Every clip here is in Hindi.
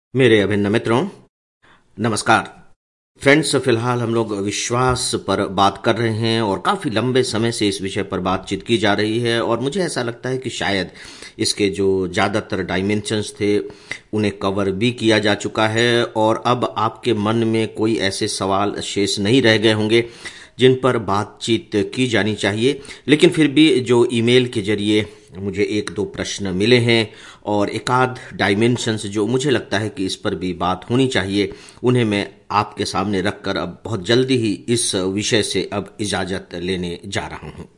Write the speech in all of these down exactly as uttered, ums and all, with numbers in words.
मेरे अभिन्न मित्रों, नमस्कार। फ्रेंड्स, फिलहाल हम लोग विश्वास पर बात कर रहे हैं और काफ़ी लंबे समय से इस विषय पर बातचीत की जा रही है और मुझे ऐसा लगता है कि शायद इसके जो ज़्यादातर डायमेंशंस थे उन्हें कवर भी किया जा चुका है और अब आपके मन में कोई ऐसे सवाल शेष नहीं रह गए होंगे जिन पर बातचीत की जानी चाहिए। लेकिन फिर भी जो ईमेल के जरिए मुझे एक दो प्रश्न मिले हैं और एक आध डायमेंशंस जो मुझे लगता है कि इस पर भी बात होनी चाहिए, उन्हें मैं आपके सामने रखकर अब बहुत जल्दी ही इस विषय से अब इजाज़त लेने जा रहा हूं।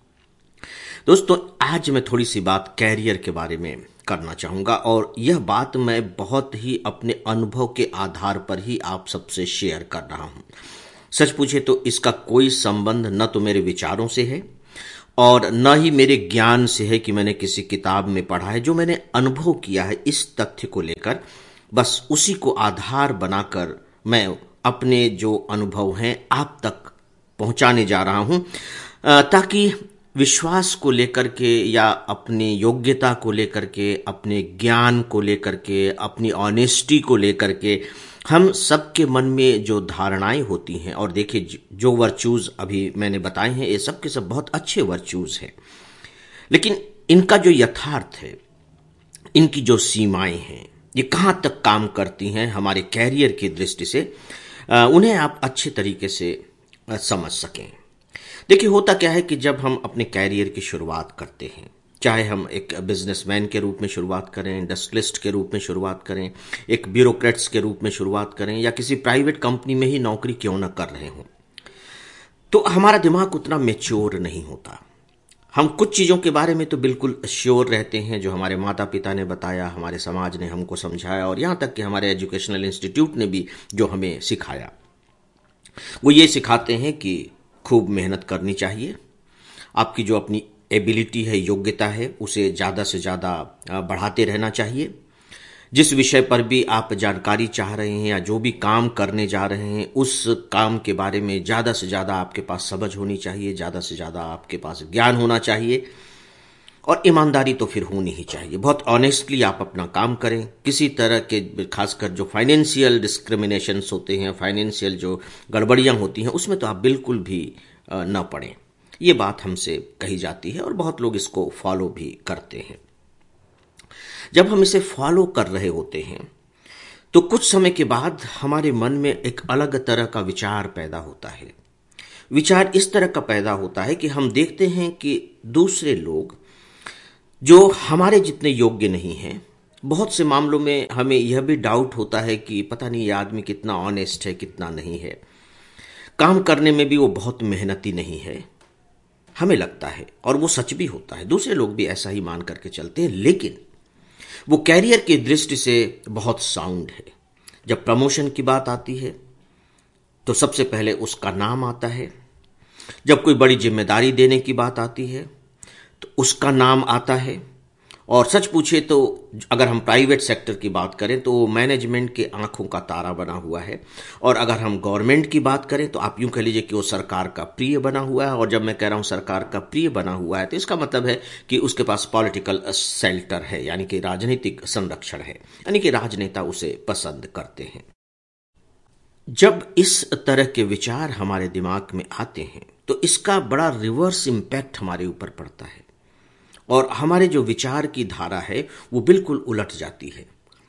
दोस्तों, आज मैं थोड़ी सी बात कैरियर के बारे में करना चाहूँगा और यह बात मैं बहुत ही अपने अनुभव के आधार पर ही आप सबसे शेयर कर रहा हूँ। सच पूछे तो इसका कोई संबंध न तो मेरे विचारों से है और न ही मेरे ज्ञान से है कि मैंने किसी किताब में पढ़ा है। जो मैंने अनुभव किया है इस तथ्य को लेकर, बस उसी को आधार बनाकर मैं अपने जो अनुभव हैं आप तक पहुंचाने जा रहा हूं, ताकि विश्वास को लेकर के या अपनी योग्यता को लेकर के, अपने ज्ञान को लेकर के, अपनी ऑनेस्टी को लेकर के हम सबके मन में जो धारणाएं होती हैं, और देखिए जो वर्चूज अभी मैंने बताए हैं ये सब के सब बहुत अच्छे वर्चूज हैं, लेकिन इनका जो यथार्थ है, इनकी जो सीमाएं हैं, ये कहां तक काम करती हैं हमारे कैरियर की दृष्टि से, उन्हें आप अच्छे तरीके से समझ सकें। देखिए, होता क्या है कि जब हम अपने कैरियर की शुरुआत करते हैं, चाहे हम एक बिजनेसमैन के रूप में शुरुआत करें, इंडस्ट्रियलिस्ट के रूप में शुरुआत करें, एक ब्यूरोक्रेट्स के रूप में शुरुआत करें, या किसी प्राइवेट कंपनी में ही नौकरी क्यों न कर रहे हों, तो हमारा दिमाग उतना मैच्योर नहीं होता। हम कुछ चीज़ों के बारे में तो बिल्कुल श्योर रहते हैं, जो हमारे माता पिता ने बताया, हमारे समाज ने हमको समझाया और यहाँ तक कि हमारे एजुकेशनल इंस्टीट्यूट ने भी जो हमें सिखाया, वो ये सिखाते हैं कि खूब मेहनत करनी चाहिए, आपकी जो अपनी एबिलिटी है, योग्यता है, उसे ज़्यादा से ज़्यादा बढ़ाते रहना चाहिए। जिस विषय पर भी आप जानकारी चाह रहे हैं या जो भी काम करने जा रहे हैं, उस काम के बारे में ज़्यादा से ज़्यादा आपके पास समझ होनी चाहिए, ज़्यादा से ज़्यादा आपके पास ज्ञान होना चाहिए और ईमानदारी तो फिर होनी ही चाहिए। बहुत ऑनेस्टली आप अपना काम करें। किसी तरह के, खासकर जो फाइनेंशियल डिस्क्रिमिनेशंस होते हैं, फाइनेंशियल जो गड़बड़ियाँ होती हैं, उसमें तो आप बिल्कुल भी न पड़ें। ये बात हमसे कही जाती है और बहुत लोग इसको फॉलो भी करते हैं। जब हम इसे फॉलो कर रहे होते हैं तो कुछ समय के बाद हमारे मन में एक अलग तरह का विचार पैदा होता है। विचार इस तरह का पैदा होता है कि हम देखते हैं कि दूसरे लोग जो हमारे जितने योग्य नहीं हैं, बहुत से मामलों में हमें यह भी डाउट होता है कि पता नहीं ये आदमी कितना ऑनेस्ट है, कितना नहीं है, काम करने में भी वो बहुत मेहनती नहीं है, हमें लगता है, और वो सच भी होता है। दूसरे लोग भी ऐसा ही मान करके चलते हैं, लेकिन वो कैरियर की दृष्टि से बहुत साउंड है। जब प्रमोशन की बात आती है तो सबसे पहले उसका नाम आता है। जब कोई बड़ी जिम्मेदारी देने की बात आती है तो उसका नाम आता है। और सच पूछे तो अगर हम प्राइवेट सेक्टर की बात करें तो मैनेजमेंट के आंखों का तारा बना हुआ है, और अगर हम गवर्नमेंट की बात करें तो आप यूं कह लीजिए कि वो सरकार का प्रिय बना हुआ है। और जब मैं कह रहा हूं सरकार का प्रिय बना हुआ है तो इसका मतलब है कि उसके पास पॉलिटिकल शेल्टर है, यानी कि राजनीतिक संरक्षण है, यानी कि राजनेता उसे पसंद करते हैं। जब इस तरह के विचार हमारे दिमाग में आते हैं तो इसका बड़ा रिवर्स इंपैक्ट हमारे ऊपर पड़ता है और हमारे जो विचार की धारा है वो बिल्कुल उलट जाती है।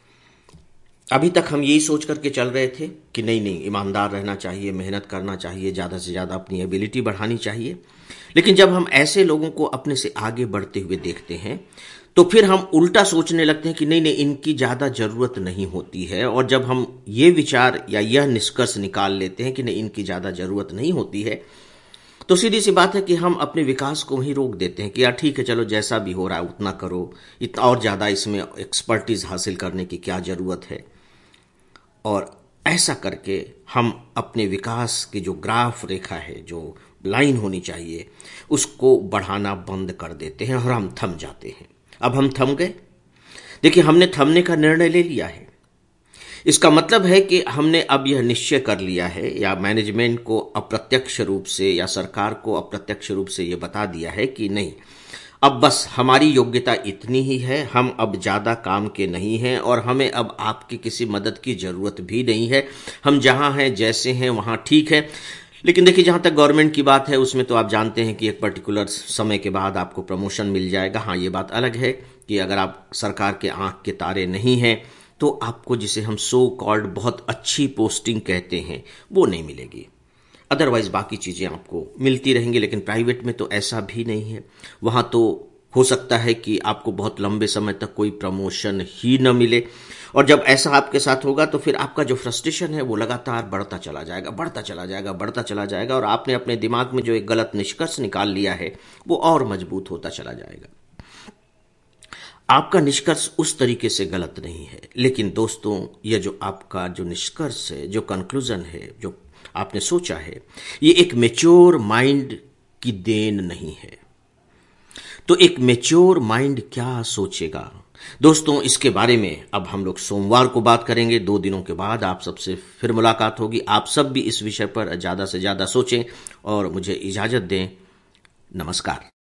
अभी तक हम यही सोच करके चल रहे थे कि नहीं नहीं ईमानदार रहना चाहिए, मेहनत करना चाहिए, ज़्यादा से ज़्यादा अपनी एबिलिटी बढ़ानी चाहिए। लेकिन जब हम ऐसे लोगों को अपने से आगे बढ़ते हुए देखते हैं तो फिर हम उल्टा सोचने लगते हैं कि नहीं नहीं इनकी ज़्यादा ज़रूरत नहीं होती है। और जब हम ये विचार या यह निष्कर्ष निकाल लेते हैं कि नहीं इनकी ज़्यादा ज़रूरत नहीं होती है, तो सीधी सी बात है कि हम अपने विकास को वहीं रोक देते हैं कि यार ठीक है, चलो जैसा भी हो रहा है उतना करो, इतना और ज़्यादा इसमें एक्सपर्टीज हासिल करने की क्या ज़रूरत है। और ऐसा करके हम अपने विकास की जो ग्राफ रेखा है, जो लाइन होनी चाहिए, उसको बढ़ाना बंद कर देते हैं और हम थम जाते हैं। अब हम थम गए। देखिए, हमने थमने का निर्णय ले लिया है। इसका मतलब है कि हमने अब यह निश्चय कर लिया है, या मैनेजमेंट को अप्रत्यक्ष रूप से या सरकार को अप्रत्यक्ष रूप से यह बता दिया है कि नहीं, अब बस हमारी योग्यता इतनी ही है, हम अब ज्यादा काम के नहीं हैं और हमें अब आपकी किसी मदद की जरूरत भी नहीं है। हम जहां हैं जैसे हैं वहां ठीक है। लेकिन देखिए, जहां तक गवर्नमेंट की बात है उसमें तो आप जानते हैं कि एक पर्टिकुलर समय के बाद आपको प्रमोशन मिल जाएगा। हाँ, ये बात अलग है कि अगर आप सरकार के आंख के तारे नहीं हैं तो आपको, जिसे हम सो कॉल्ड बहुत अच्छी पोस्टिंग कहते हैं, वो नहीं मिलेगी। अदरवाइज बाकी चीजें आपको मिलती रहेंगी। लेकिन प्राइवेट में तो ऐसा भी नहीं है। वहां तो हो सकता है कि आपको बहुत लंबे समय तक कोई प्रमोशन ही न मिले। और जब ऐसा आपके साथ होगा तो फिर आपका जो फ्रस्ट्रेशन है वो लगातार बढ़ता चला जाएगा, बढ़ता चला जाएगा, बढ़ता चला जाएगा और आपने अपने दिमाग में जो एक गलत निष्कर्ष निकाल लिया है वो और मजबूत होता चला जाएगा। आपका निष्कर्ष उस तरीके से गलत नहीं है, लेकिन दोस्तों, यह जो आपका जो निष्कर्ष है, जो कंक्लूजन है, जो आपने सोचा है, ये एक मैच्योर माइंड की देन नहीं है। तो एक मैच्योर माइंड क्या सोचेगा? दोस्तों, इसके बारे में अब हम लोग सोमवार को बात करेंगे। दो दिनों के बाद आप सबसे फिर मुलाकात होगी। आप सब भी इस विषय पर ज्यादा से ज्यादा सोचें और मुझे इजाजत दें। नमस्कार।